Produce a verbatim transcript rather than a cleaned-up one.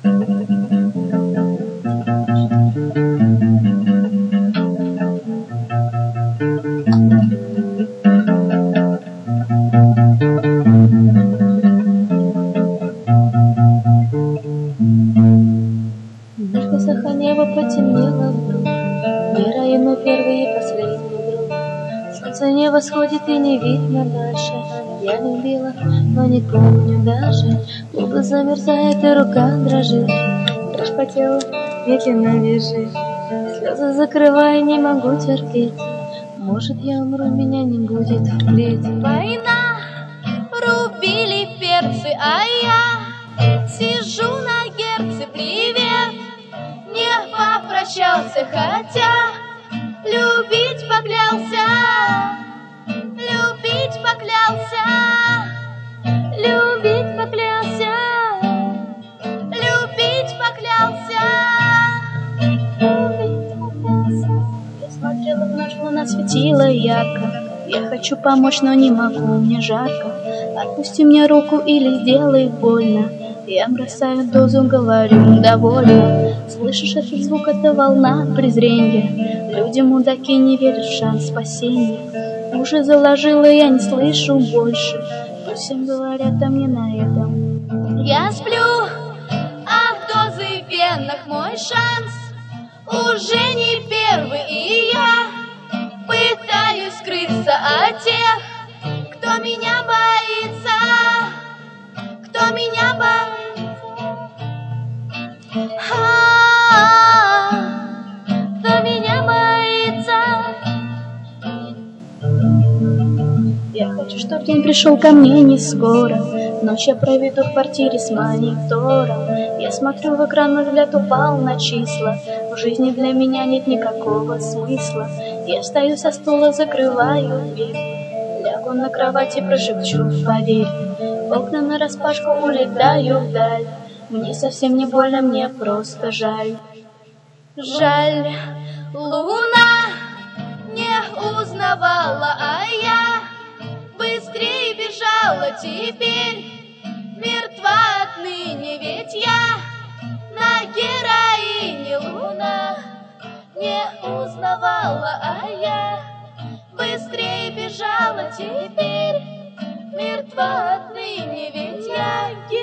Нежно небо потемнело вдруг, Героину первый и последний друг. Солнце не восходит и не видно дальше. Я любила, но не помню даже. Губы замерзают и рука дрожит. Дрожь по телу медленно бежит. Слезы закрываю, не могу терпеть. Может, я умру, меня не будет впредь. Война, рубили перцы, а я сижу на герце, привет. Не попрощался, хотя любить поклялся, любить поклялся, Любить поклялся, любить поклялся. любить поклялся. Я смотрела в ночь, луна светила ярко. Я хочу помочь, но не могу, мне жарко. Отпусти мне руку или сделай больно. Я бросаю дозу, говорю, довольно. Слышишь этот звук, это волна презрения. Люди мудаки не верят в шанс спасения. Уши заложила, я не слышу больше. Пусть всем говорят, а мне на этом. Я сплю, а в дозы в венах мой шанс уже не первый, и я пытаюсь скрыться от тех, кто меня боится, кто меня боится. А-а-а, кто меня боится. Я хочу, чтоб день пришел ко мне не скоро. Ночь я проведу в квартире с монитором. Я смотрю в экран, мой взгляд упал на числа. В жизни для меня нет никакого смысла. Я встаю со стула, закрываю дверь. Лягу на кровати, прошепчу, поверь. Окна нараспашку, улетаю вдаль. Мне совсем не больно, мне просто жаль. Жаль, луна не узнавала, а я быстрее бежала. Теперь мертва отныне, ведь я на героине. Луна не узнавала, а я быстрее бежала. Теперь мертва отныне, ведь я героиня.